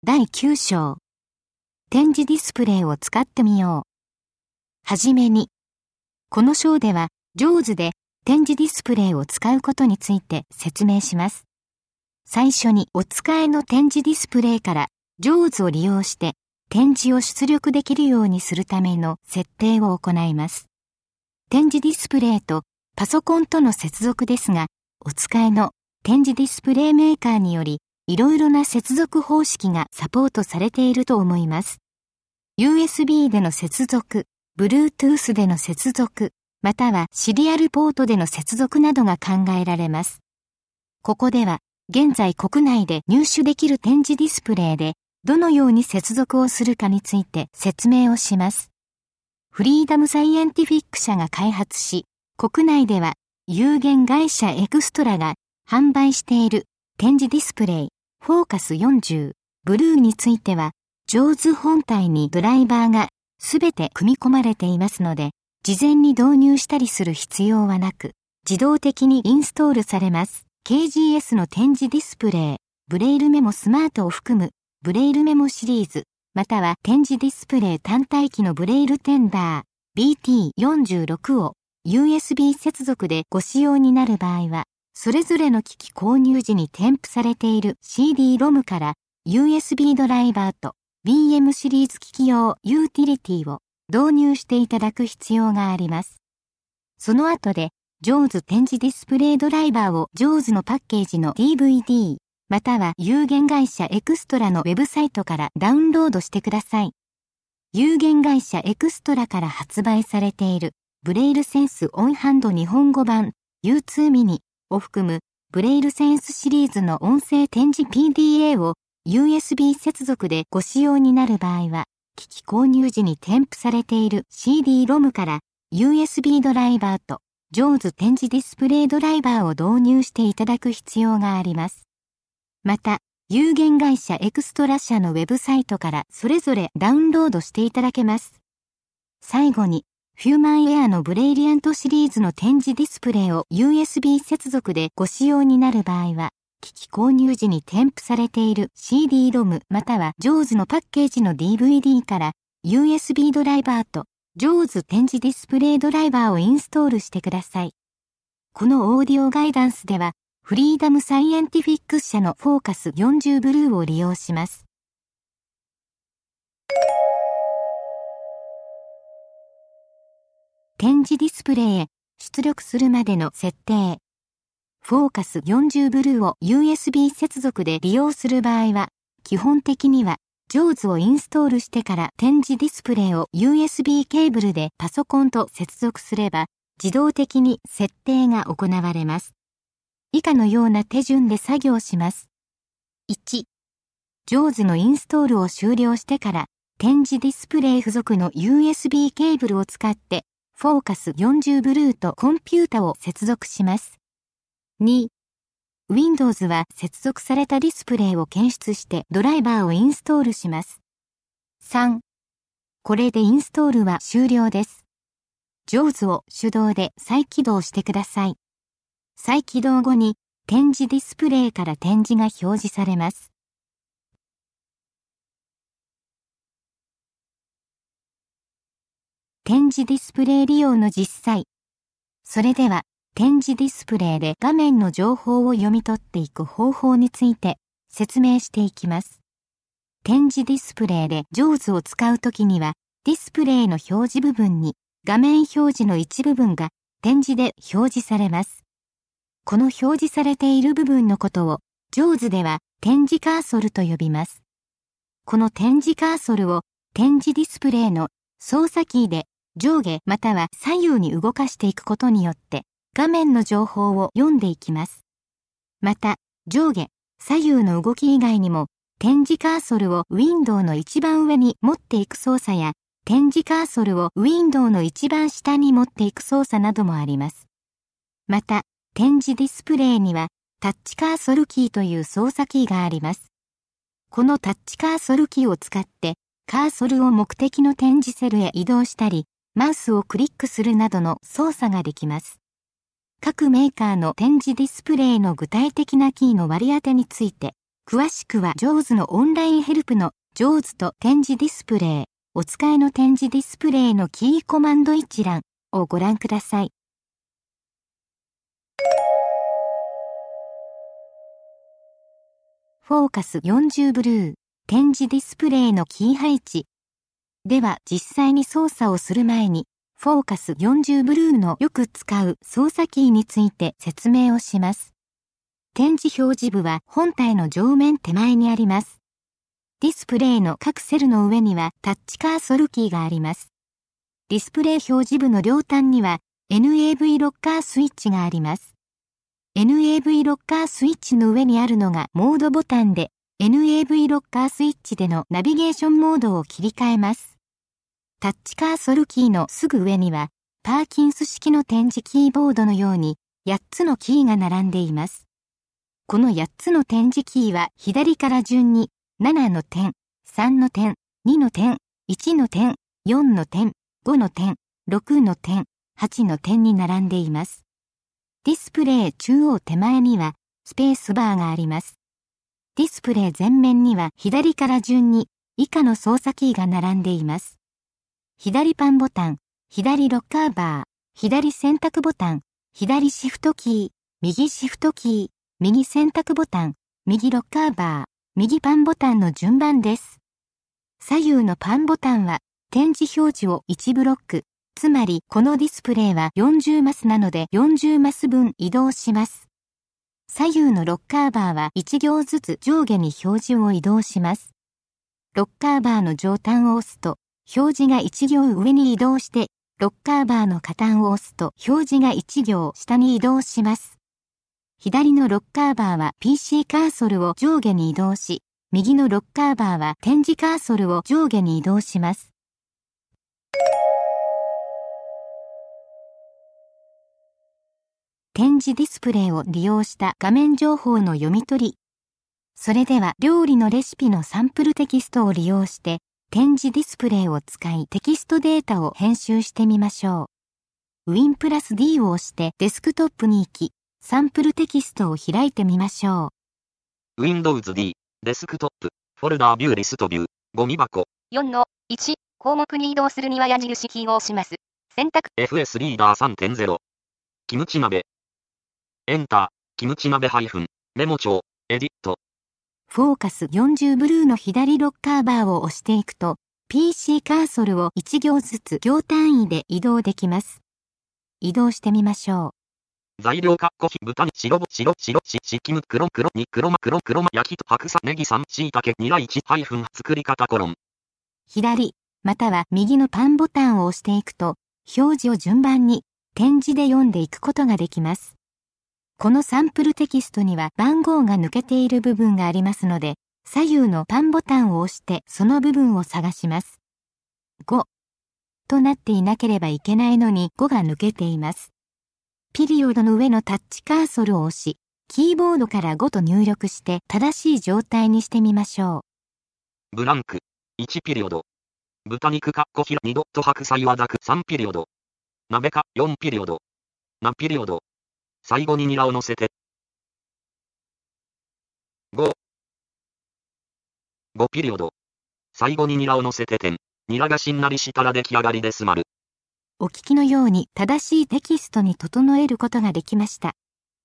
第9章。展示ディスプレイを使ってみよう。はじめに、この章では、JAWS で展示ディスプレイを使うことについて説明します。最初にお使いの展示ディスプレイから JAWS を利用して展示を出力できるようにするための設定を行います。展示ディスプレイとパソコンとの接続ですが、お使いの展示ディスプレイメーカーにより、いろいろな接続方式がサポートされていると思います。USB での接続、Bluetooth での接続、またはシリアルポートでの接続などが考えられます。ここでは、現在国内で入手できる展示ディスプレイで、どのように接続をするかについて説明をします。フリーダムサイエンティフィック社が開発し、国内では有限会社エクストラが販売している展示ディスプレイ、フォーカス40、ブルーについては、JAWS本体にドライバーがすべて組み込まれていますので、事前に導入したりする必要はなく、自動的にインストールされます。KGS の展示ディスプレイ、ブレイルメモスマートを含む、ブレイルメモシリーズ、または展示ディスプレイ単体機のブレイルテンダー、BT46 を USB 接続でご使用になる場合は、それぞれの機器購入時に添付されている CD-ROM から USB ドライバーと BM シリーズ機器用ユーティリティを導入していただく必要があります。その後で JAWS 展示ディスプレイドライバーを JAWS のパッケージの DVD または有限会社エクストラのウェブサイトからダウンロードしてください。有限会社エクストラから発売されているブレイルセンスオンハンド日本語版 U2 ミニを含むブレイルセンスシリーズの音声展示 PDA を USB 接続でご使用になる場合は、機器購入時に添付されている CD-ROM から USB ドライバーと JAWS 展示ディスプレイドライバーを導入していただく必要があります。また、有限会社エクストラ社のウェブサイトからそれぞれダウンロードしていただけます。最後に、ヒューマンエアのブレイリアントシリーズの展示ディスプレイを USB 接続でご使用になる場合は、機器購入時に添付されている CD-ROM または JAWS のパッケージの DVD から USB ドライバーと JAWS 展示ディスプレイドライバーをインストールしてください。このオーディオガイダンスでは、フリーダムサイエンティフィックス社のフォーカス40ブルーを利用します。展示ディスプレイへ出力するまでの設定。フォーカス40ブルーを USB 接続で利用する場合は、基本的には JAWS をインストールしてから展示ディスプレイを USB ケーブルでパソコンと接続すれば、自動的に設定が行われます。以下のような手順で作業します。1、JAWS のインストールを終了してから、展示ディスプレイ付属の USB ケーブルを使って、フォーカス40ブルーとコンピュータを接続します。2、Windows は接続されたディスプレイを検出してドライバーをインストールします。3、これでインストールは終了です。JAWS を手動で再起動してください。再起動後に展示ディスプレイから展示が表示されます。展示ディスプレイ利用の実際。それでは、展示ディスプレイで画面の情報を読み取っていく方法について説明していきます。展示ディスプレイで JAWS を使うときには、ディスプレイの表示部分に画面表示の一部分が展示で表示されます。この表示されている部分のことを JAWS では展示カーソルと呼びます。この展示カーソルを展示ディスプレイの操作キーで上下または左右に動かしていくことによって画面の情報を読んでいきます。また上下左右の動き以外にも展示カーソルをウィンドウの一番上に持っていく操作や展示カーソルをウィンドウの一番下に持っていく操作などもあります。また展示ディスプレイにはタッチカーソルキーという操作キーがあります。このタッチカーソルキーを使ってカーソルを目的の展示セルへ移動したり、マウスをクリックするなどの操作ができます。各メーカーの展示ディスプレイの具体的なキーの割り当てについて、 詳しくはJAWSのオンラインヘルプのJAWSと展示ディスプレイ、お使いの展示ディスプレイのキーコマンド一覧をご覧ください。フォーカス40ブルー、展示ディスプレイのキー配置。では実際に操作をする前に、フォーカス40ブルーのよく使う操作キーについて説明をします。展示表示部は本体の上面手前にあります。ディスプレイの各セルの上にはタッチカーソルキーがあります。ディスプレイ表示部の両端には NAV ロッカースイッチがあります。NAV ロッカースイッチの上にあるのがモードボタンで、NAV ロッカースイッチでのナビゲーションモードを切り替えます。タッチカーソルキーのすぐ上には、パーキンス式の展示キーボードのように8つのキーが並んでいます。この8つの展示キーは左から順に7の点、3の点、2の点、1の点、4の点、5の点、6の点、8の点に並んでいます。ディスプレイ中央手前にはスペースバーがあります。ディスプレイ前面には左から順に以下の操作キーが並んでいます。左パンボタン、左ロッカーバー、左選択ボタン、左シフトキー、右シフトキー、右選択ボタン、右ロッカーバー、右パンボタンの順番です。左右のパンボタンは展示表示を1ブロック、つまりこのディスプレイは40マスなので40マス分移動します。左右のロッカーバーは1行ずつ上下に表示を移動します。ロッカーバーの上端を押すと表示が1行上に移動して、ロッカーバーの下端を押すと表示が1行下に移動します。左のロッカーバーは PC カーソルを上下に移動し、右のロッカーバーは展示カーソルを上下に移動します。展示ディスプレイを利用した画面情報の読み取り。それでは料理のレシピのサンプルテキストを利用して展示ディスプレイを使いテキストデータを編集してみましょう。Win プラス D を押してデスクトップに行き、サンプルテキストを開いてみましょう。Windows D、デスクトップ、フォルダービューリストビュー、ゴミ箱。 4-1、項目に移動するには矢印キーを押します。選択。 FS リーダー 3.0。キムチ鍋。エンター、キムチ鍋メモ帳、エディット。 フォーカス40ブルーの左ロッカーバーを押していくと、PC カーソルを1行ずつ行単位で移動できます。移動してみましょう。 材料豚に白キム黒に黒焼きと白菜ネギ3椎茸ニラ1作り方コロン。 左、または右のパンボタンを押していくと、表示を順番に点字で読んでいくことができます。このサンプルテキストには番号が抜けている部分がありますので、左右のパンボタンを押してその部分を探します。5となっていなければいけないのに5が抜けています。ピリオドの上のタッチカーソルを押し、キーボードから5と入力して正しい状態にしてみましょう。ブランク、1ピリオド。豚肉2ドット白菜はだく3ピリオド。鍋4ピリオド。なピリオド。最後にニラを乗せて。5ピリオド。最後にニラを乗せて点。ニラがしんなりしたら出来上がりです丸。 お聞きのように正しいテキストに整えることができました。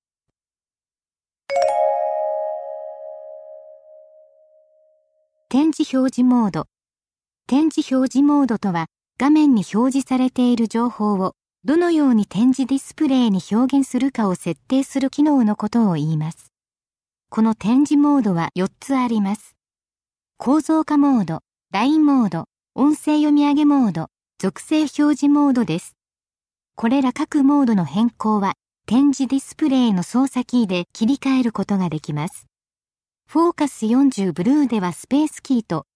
展示表示モード。展示表示モードとは、画面に表示されている情報をどのように展示ディスプレイに表現するかを設定する機能のことを言います。この展示モードは4つあります。構造化モード、ラインモード、音声読み上げモード、属性表示モードです。これら各モードの変更は展示ディスプレイの操作キーで切り替えることができます。フォーカス40ブルーではスペースキーと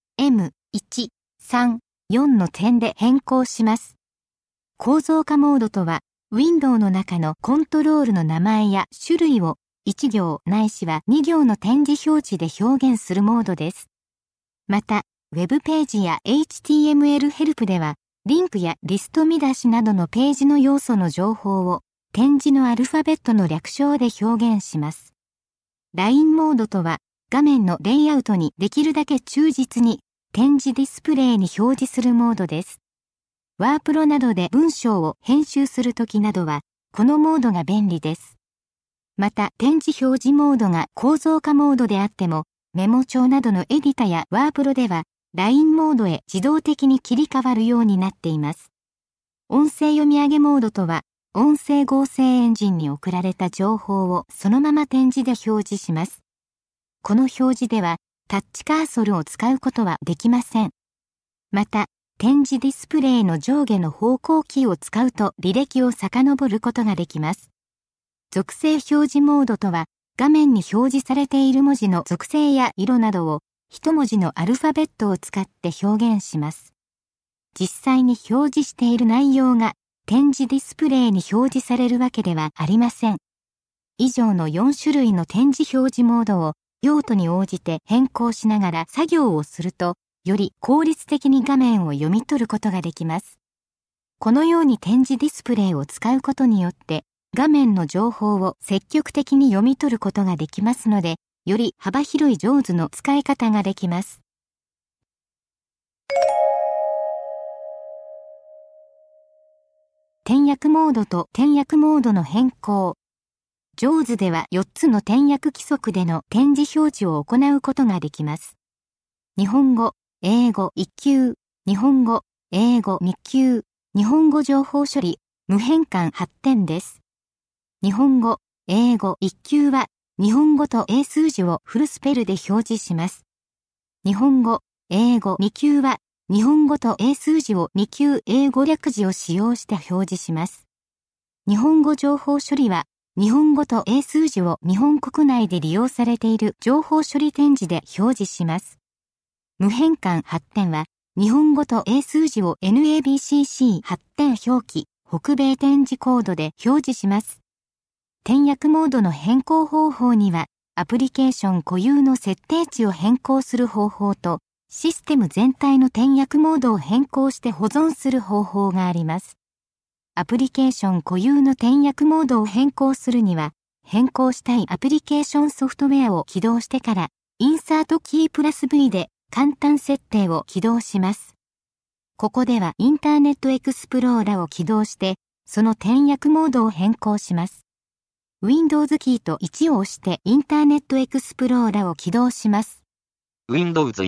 M1、3、4の点で変更します。構造化モードとは、ウィンドウの中のコントロールの名前や種類を1行ないしは2行の展示表示で表現するモードです。また、ウェブページや HTML ヘルプでは、リンクやリスト見出しなどのページの要素の情報を展示のアルファベットの略称で表現します。ラインモードとは、 画面のレイアウトにできるだけ忠実に展示ディスプレイに表示するモードです。ワープロなどで文章を編集するときなどは、このモードが便利です。また、展示表示モードが構造化モードであっても、メモ帳などのエディタやワープロでは、ラインモードへ自動的に切り替わるようになっています。音声読み上げモードとは、音声合成エンジンに送られた情報をそのまま展示で表示します。この表示では、タッチカーソルを使うことはできません。また、展示ディスプレイの上下の方向キーを使うと履歴を遡ることができます。属性表示モードとは、画面に表示されている文字の属性や色などを一文字のアルファベットを使って表現します。実際に表示している内容が展示ディスプレイに表示されるわけではありません。以上の4種類の展示表示モードを用途に応じて変更しながら作業をすると、より効率的に画面を読み取ることができます。このように展示ディスプレイを使うことによって、画面の情報を積極的に読み取ることができますので、より幅広い上手の使い方ができます。点訳モードと点訳モードの変更。上手では4つの点訳規則での展示表示を行うことができます。日本語、英語1級、日本語、英語2級、日本語情報処理、無変換8点です。日本語、英語1級は、日本語と英数字をフルスペルで表示します。日本語、英語2級は、日本語と英数字を2級英語略字を使用して表示します。日本語情報処理は、日本語と英数字を日本国内で利用されている情報処理展示で表示します。無変換8点は、日本語と英数字を NABCC8 点表記、北米展示コードで表示します。点訳モードの変更方法には、アプリケーション固有の設定値を変更する方法と、システム全体の点訳モードを変更して保存する方法があります。アプリケーション固有の点訳モードを変更するには、変更したいアプリケーションソフトウェアを起動してから、インサートキープラス V で簡単設定を起動します。ここではインターネットエクスプローラを起動して、その点訳モードを変更します。Windows キーと1を押してインターネットエクスプローラを起動します。 Windows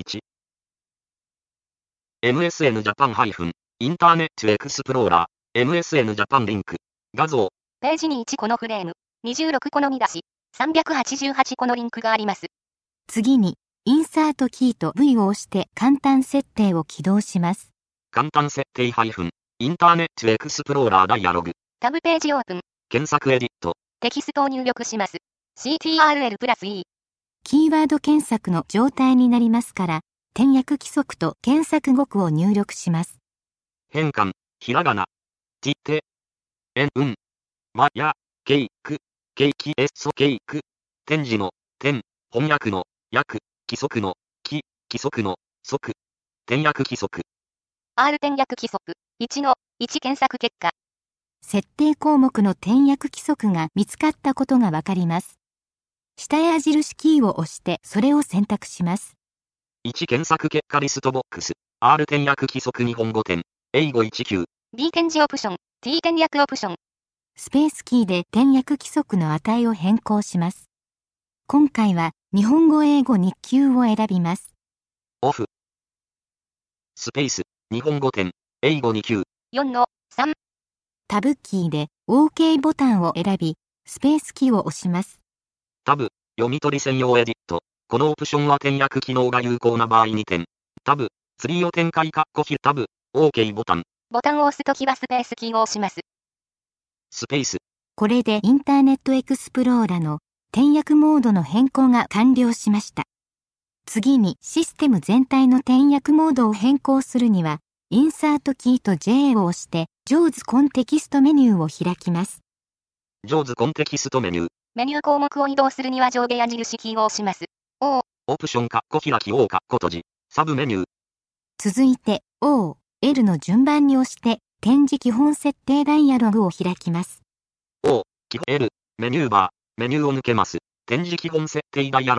1。MSN Japan- インターネットエクスプローラー、MSN Japan リンク、画像。 ページに1個のフレーム、26個の見出し、388個のリンクがあります。 次に、インサートキーと V を押して簡単設定を起動します。 簡単設定インターネットエクスプローラーダイアログ。 タブページオープン。 検索エディット。 テキストを入力します。CTRL プラス E。 キーワード検索の状態になりますから、点訳規則と検索語句を入力します。 変換、ひらがな。て、ま、や、ケイク、ケイク。展示の、翻訳の、訳、規則の、規則の、則。点訳規則。 R 点訳規則、1の、1検索結果。 設定項目の点訳規則が見つかったことがわかります。下矢印キーを押してそれを選択します。 1検索結果リストボックス。R 点訳規則日本語点。英語1級。 B 点字オプション。T 点訳オプション。 スペースキーで点訳規則の値を変更します。今回は日本語英語2級を選びます。 オフ。スペース。日本語点。英語2級。 4の3。 タブキーで OK ボタンを選び、スペースキーを押します。 タブ、読み取り専用エディット。このオプションは点訳機能が有効な場合に点。タブ、ツリーを展開タブ、OK ボタン。 ボタンを押すときはスペースキーを押します。 スペース。 これでインターネットエクスプローラの点訳モードの変更が完了しました。次にシステム全体の点訳モードを変更するには、インサートキーと J を押して、JAWS コンテキストメニューを開きます。 JAWS コンテキストメニュー。 メニュー項目を移動するには上下矢印キーを押します。O。 オプション開き O 閉じ。サブメニュー。 続いて O、L の順番に押して、展示基本設定ダイアログを開きます。 O、L、メニューバー、メニューを抜けます。展示基本設定ダイアログ。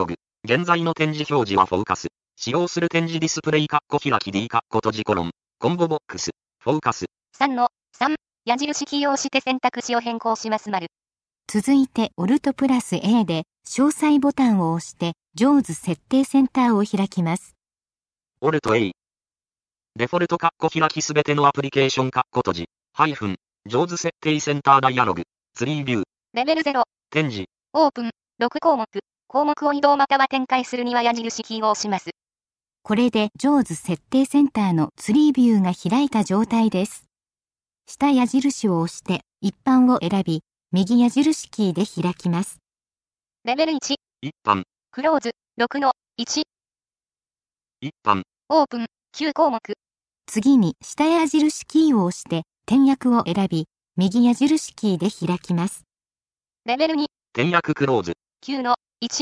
現在の展示表示はフォーカス。使用する展示ディスプレイ開き D 閉じコロン。コンボボックス。フォーカス。 3 矢印キーを押して選択肢を変更します丸。 続いて Alt+A で詳細ボタンを押して JAWS 設定センターを開きます。 Alt A。デフォルト開きすべてのアプリケーション閉じ。JAWS 設定センターダイアログ。ツリービュー。 レベル0。 展示。 オープン。6項目。項目を移動または展開するには矢印キーを押します。 これで JAWS 設定センターのツリービューが開いた状態です。下矢印を押して一般を選び、右矢印キーで開きます。 レベル1。 一般。 クローズ。6-1。 一般。 オープン。9項目。 次に下矢印キーを押して点訳を選び、右矢印キーで開きます。 レベル2。 点訳クローズ。 9-1。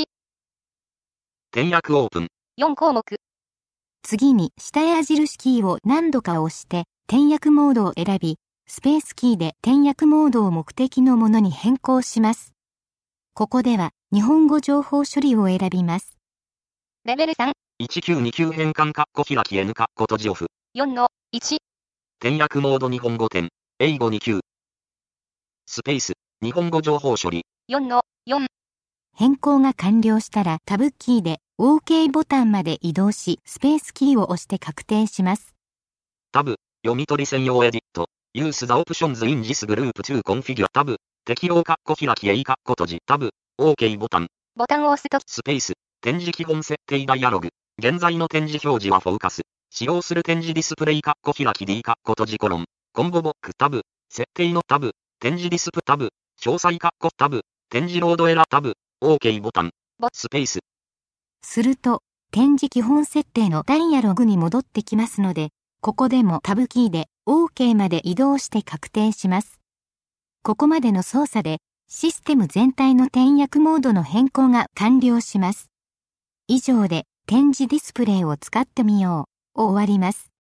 点訳オープン。 4項目。 次に下矢印キーを何度か押して点訳モードを選び、スペースキーで点訳モードを目的のものに変更します。ここでは日本語情報処理を選びます。 レベル3。 1929変換開き N 閉じオフ。 4-1。 点訳モード日本語点。英語2級。スペース。日本語情報処理。 4-4。 変更が完了したらタブキーで OK ボタンまで移動し、スペースキーを押して確定します。 タブ。読み取り専用エディット。Use the options in this group to configure タブ。適用開き A 閉じタブ。OK ボタン。 ボタンを押すとスペース。展示基本設定ダイアログ。現在の展示表示はフォーカス。使用する展示ディスプレイ開き D 閉じコロン。コンボボックタブ。設定のタブ。展示ディスプタブ。詳細タブ。展示ロードエラータブ。OK ボタン。スペース。 すると、展示基本設定のダイアログに戻ってきますので、ここでもタブキーで OK まで移動して確定します。ここまでの操作で、システム全体の点訳モードの変更が完了します。以上で、展示ディスプレイを使ってみようを終わります。